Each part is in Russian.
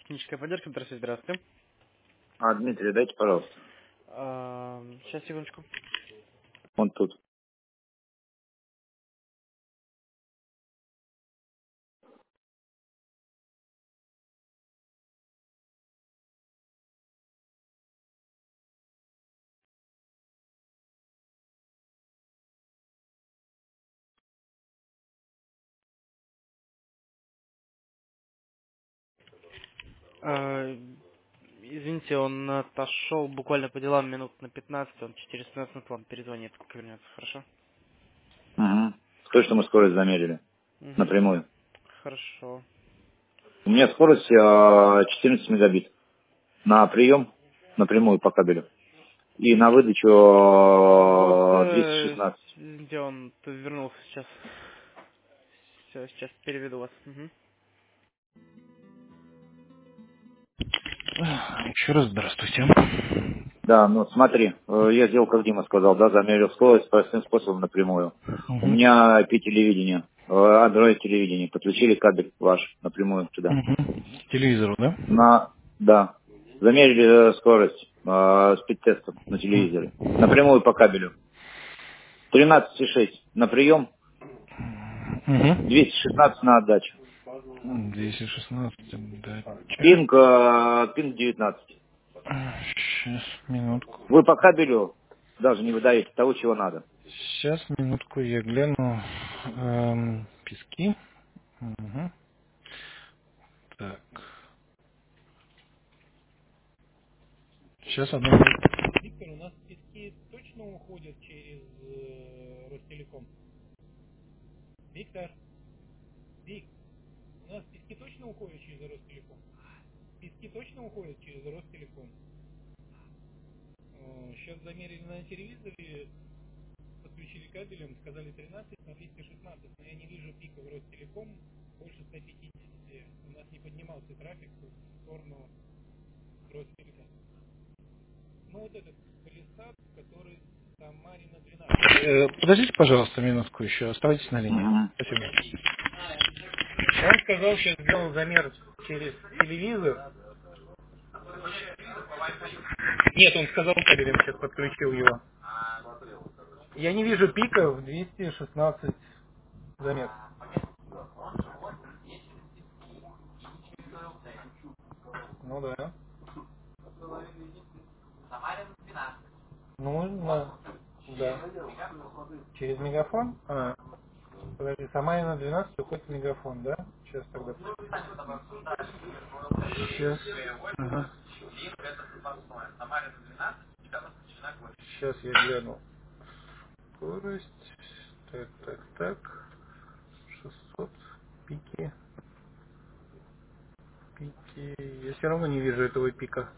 Техническая поддержка, здравствуйте. Дмитрий, дайте, пожалуйста. Сейчас, секундочку. Он тут. А, Извините, он отошел буквально по делам минут на 15, он через 15 минут вам перезвонит, как вернется, хорошо? Угу. Скажи, что мы скорость замерили. Угу. Напрямую. Хорошо. У меня скорость 14 мегабит. На прием напрямую по кабелю. И на выдачу Вот, 216. извините, он вернулся сейчас. Все, сейчас переведу вас. Угу. Еще раз здравствуйте. Да, ну смотри, я сделал, как Дима сказал, да, замерил скорость простым способом напрямую. У Угу. меня IP-телевидение, Android телевидение. Подключили кабель ваш напрямую сюда. Угу. К телевизору, да? Да. Замерили скорость спид-тестом на телевизоре. Напрямую по кабелю. 13,6 на прием, Угу. 216 на отдачу. 216 датчик. Пинг 19. Сейчас, минутку. Вы по кабелю даже не выдаете того, чего надо. Сейчас, минутку, я гляну. Пески. Угу. Так. Сейчас одну минуту. Виктор, у нас пески точно уходят через Ростелеком? Виктор, Вик, у нас пески точно уходят через Ростелеком? Пески точно уходят через Ростелеком? Сейчас замерили на телевизоре, подключили кабелем, сказали 13 на 216, но я не вижу пика в Ростелеком больше 150. У нас не поднимался трафик в сторону Ростелеком. Ну вот этот полисад, который Самарина 12. Подождите, пожалуйста, минутку еще. Оставайтесь на линии. Мгм. Спасибо. Он сказал, что сделал замер через телевизор. Нет, он сказал, кабелем сейчас подключил его. Я не вижу пика в 216 замер. Ну да. Ну, да. Через мегафон? Подожди, Самарина 12 уходит в мегафон, да? Сейчас тогда. Сейчас. Ага. Сейчас я гляну. Скорость. Так. 600. Пики. Я все равно не вижу этого пика.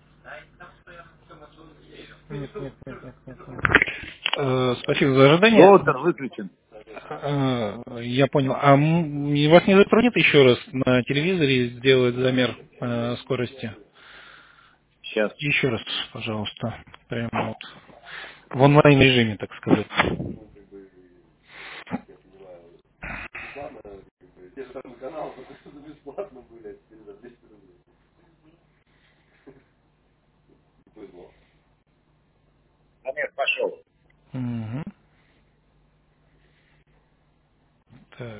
Нет. Спасибо за ожидание. Роутер выключен. Я понял. Вас не затруднит еще раз на телевизоре сделать замер скорости? Сейчас. Еще раз, пожалуйста. Прямо вот. В онлайн режиме, так сказать. Замер пошел. Угу. Так.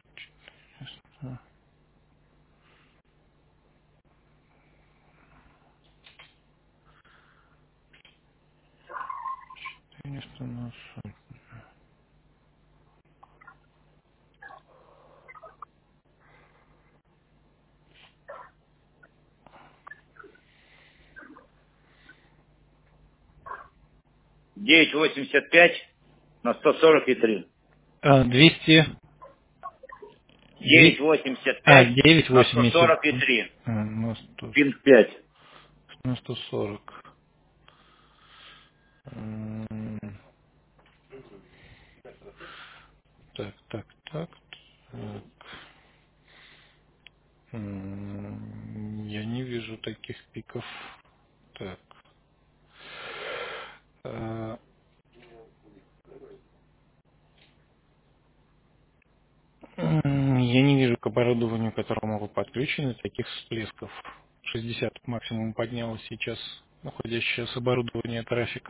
400 на 40. 9,85 на 143. 200. 9,85 на 9,80. 143. На 100, Пинг 5. на 140. М, Так. Я не вижу таких пиков. Так. Э, Я не вижу к оборудованию, к которому могут подключены, таких всплесков. 60 максимум поднялось сейчас находящее с оборудования трафик.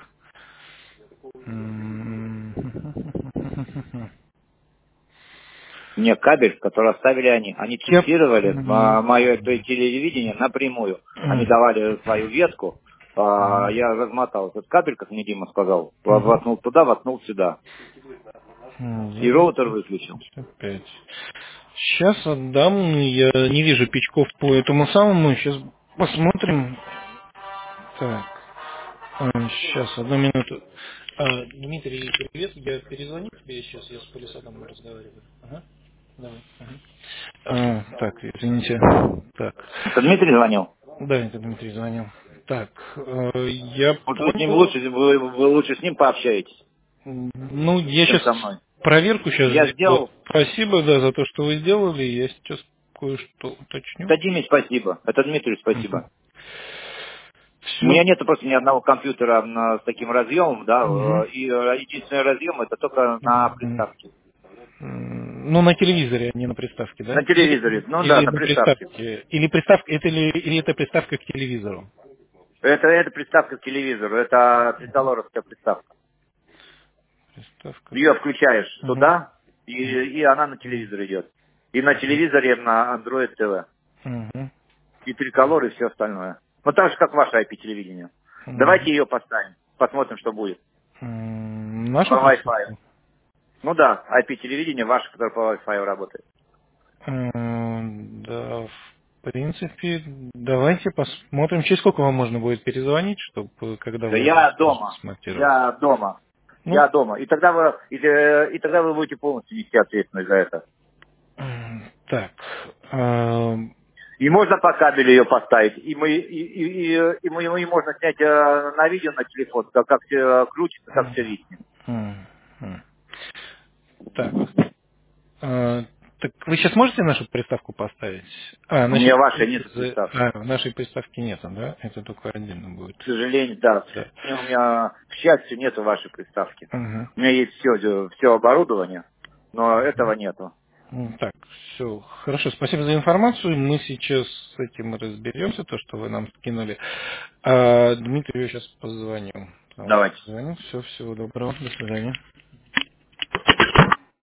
Мне кабель, который оставили они. Они Я... тестировали мое телевидение напрямую. Они давали свою ветку. Я размотал этот кабель, как мне Дима сказал. Воткнул туда, воткнул сюда. И роутер выключил. Сейчас отдам. Я не вижу пичков по этому самому. Сейчас посмотрим. Так. Сейчас, одну минуту. Дмитрий, привет. Я перезвоню тебе сейчас. Я с Полисадом разговариваю. Ага. Давай. Ага. Так, извините. Так. Это Дмитрий звонил? Да, это Дмитрий звонил. Так, я Вот вы с ним понял. лучше, вы лучше с ним пообщаетесь, Ну, я чем сейчас со мной. проверку сейчас Я сделал. сделал. Спасибо, да, за то, что вы сделали. Я сейчас кое-что уточню. Это Диме спасибо. Это Дмитрию спасибо. У Все. меня нет просто ни одного компьютера с таким разъемом, да, и единственный разъем это только на приставке. Ну, на телевизоре, а не на приставке, да? На телевизоре, ну да, Или на на приставке. приставке. Или приставка, или это приставка к телевизору? Это приставка к телевизору, это тридолларовская приставка. Приставка. Ее включаешь Угу. туда, и она на телевизор идет. И на телевизоре на Android TV. Угу. И триколор, и все остальное. Ну так же, как ваше IP-телевидение. Давайте ее поставим, посмотрим, что будет. По Нашу Wi-Fi. приставку? Ну да, IP-телевидение ваше, которое по Wi-Fi работает. Да, в принципе, давайте посмотрим, через сколько вам можно будет перезвонить, чтобы когда Да вы я сможете дома. смонтировать. Я дома. Ну, Я дома. И тогда вы будете полностью нести ответственность за это. так, И можно по кабелю ее поставить, и можно снять на видео на телефон, как все крутится, как все виснет. так, так вы сейчас можете нашу приставку поставить? У меня вашей нет приставки. В нашей приставке нету, да? Это только отдельно будет. К сожалению, да. Да. У меня, к счастью, нету вашей приставки. Угу. У меня есть все оборудование, но этого нету. Так, все, хорошо, спасибо за информацию. Мы сейчас с этим разберемся, то, что вы нам скинули. Дмитрию сейчас позвоню. Давайте. Все, всего доброго, до свидания.